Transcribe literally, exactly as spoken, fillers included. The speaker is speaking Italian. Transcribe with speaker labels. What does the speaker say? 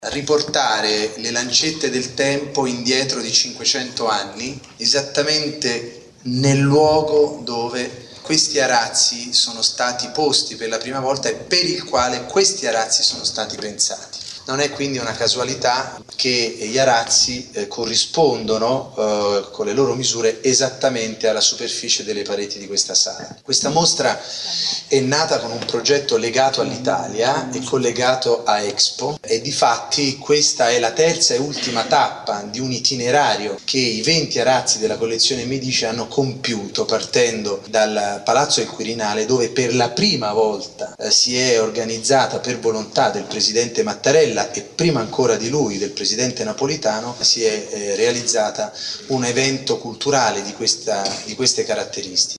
Speaker 1: riportare le lancette del tempo indietro di cinquecento anni, esattamente nel luogo dove questi arazzi sono stati posti per la prima volta e per il quale questi arazzi sono stati pensati. Non è quindi una casualità che gli arazzi eh, corrispondono eh, con le loro misure esattamente alla superficie delle pareti di questa sala. Questa mostra è nata con un progetto legato all'Italia e collegato a Expo e difatti questa è la terza e ultima tappa di un itinerario che i venti arazzi della collezione Medici hanno compiuto partendo dal Palazzo del Quirinale, dove per la prima volta eh, si è organizzata per volontà del presidente Mattarella e prima ancora di lui, del presidente Napolitano, si è eh, realizzata un evento culturale di, questa, di queste caratteristiche.